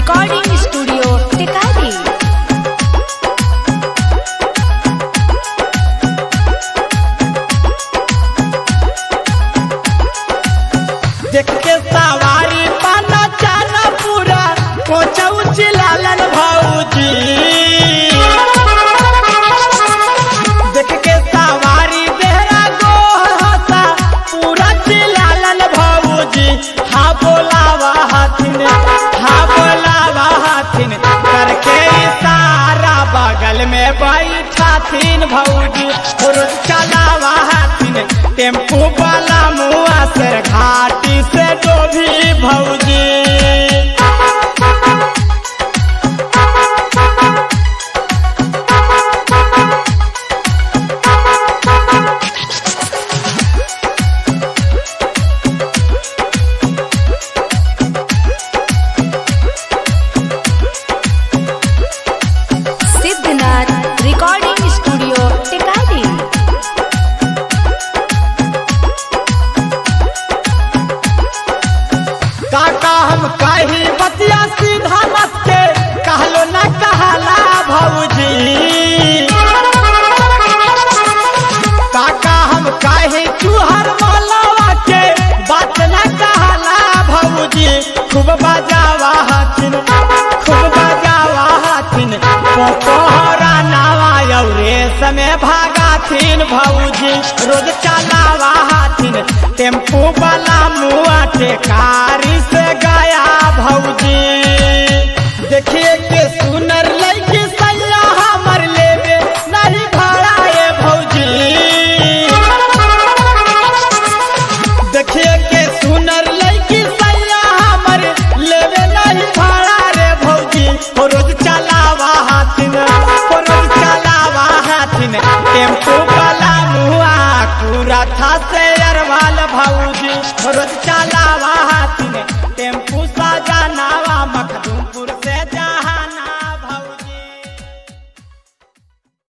Recording studio Tikari. देख के सवारी पाना चाना पूरा कोचऊ चिलालन भौजी। देख के सवारी देहरा गोहसा पूरा चिलालन भौजी। हाँ बोलावा हाथिन करके इशारा बगल में बैठा थीन भौजी। रोज चलावा हाथिन टेम्पू वाला मुआ से घाटी से डोभी भौजी। Siddhnath recording studio Tikari. काका हम कही बतिया सीधा मत के कहलो न कहला भौजी। काका हम कही चूहर मलवा के बात न कहला भौजी। खूब बजावा हाथिन पोहरा नावा यौरे समय भागा थीन भौजी। रोज चलावा हाथिन टेम्पू वाला मुआ टेकारी से गया भौजी। देखिए के सुनर लड़की सैया हमर लेवे नहीं भाड़ा ये भौजी। देखिए के सुनर लड़की सैया हमर लेवे नहीं भाड़ा रे भौजी। रोज चलावा हाथिन टेम्पू वाला मुआ पूरा था से अरवाल भौजी। रोज चलावा हाथिन टेम्पू